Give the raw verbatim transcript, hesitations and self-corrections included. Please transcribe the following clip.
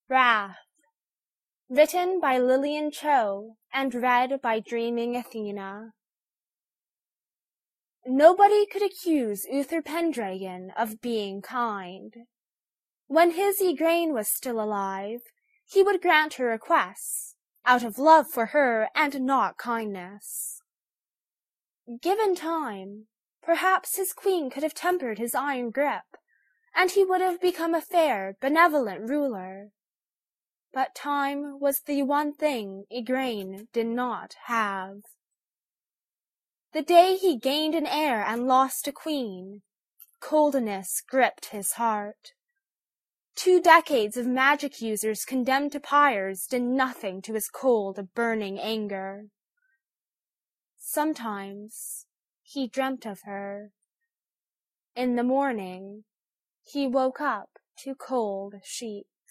Wrath. Written by Lillian Cho and read by Dreaming Athena. Nobody could accuse Uther Pendragon of being kind. When his Igraine was still alive, he would grant her requests, out of love for her and not kindness. Given time, perhaps his queen could have tempered his iron grip, and he would have become a fair, benevolent ruler. But time was the one thing Igraine did not have. The day he gained an heir and lost a queen, coldness gripped his heart. Two decades of magic users condemned to pyres did nothing to his cold, burning anger. Sometimes he dreamt of her. In the morning, he woke up to cold sheets.